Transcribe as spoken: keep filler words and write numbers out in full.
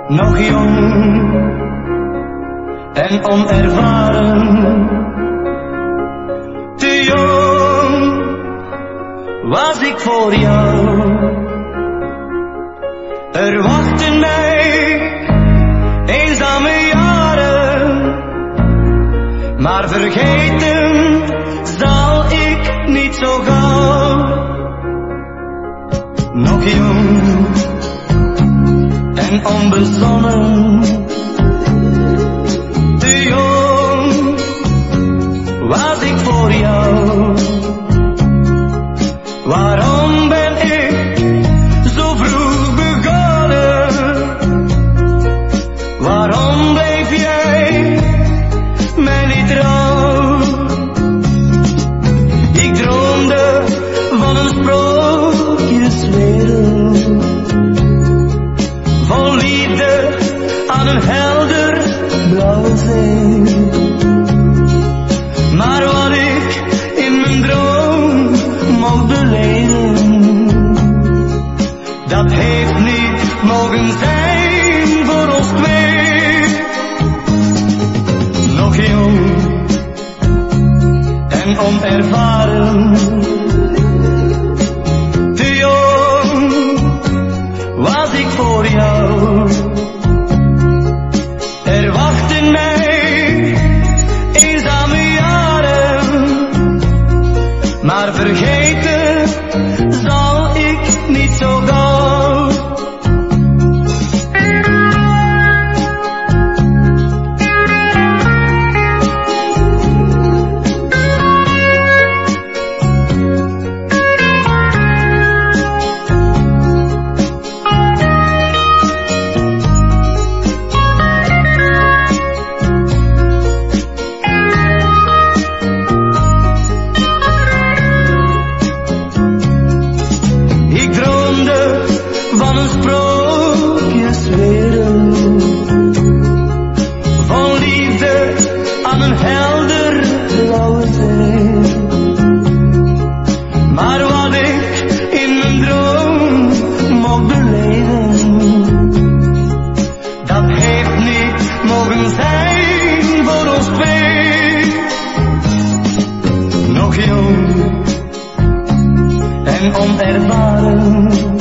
nog jong en onervaren. Te jong was ik voor jou. Er wachten mij eenzame jaren, maar vergeten zal ik niet zo gauw. Nog jong en onbezonnen, te jong was ik voor jou. Waarom ben ik zo vroeg begonnen? Waarom bleef jij mij niet trouw? Ik droomde van een sprookjeswereld, vol liefde aan een helder blauwe zee. Maar wat ik in mijn droom mocht beleven, dat heeft niet mogen zijn voor ons twee. Nog jong en onervaren, te jong was ik voor jou. Er wachten mij eenzame jaren, maar vergeten zal ik niet zo gauw. Van een sprookjeswereld, vol liefde aan een helder blauwe zee. Maar wat ik in mijn droom mocht beleven, dat heeft niet mogen zijn voor ons twee. Nog jong en onervaren,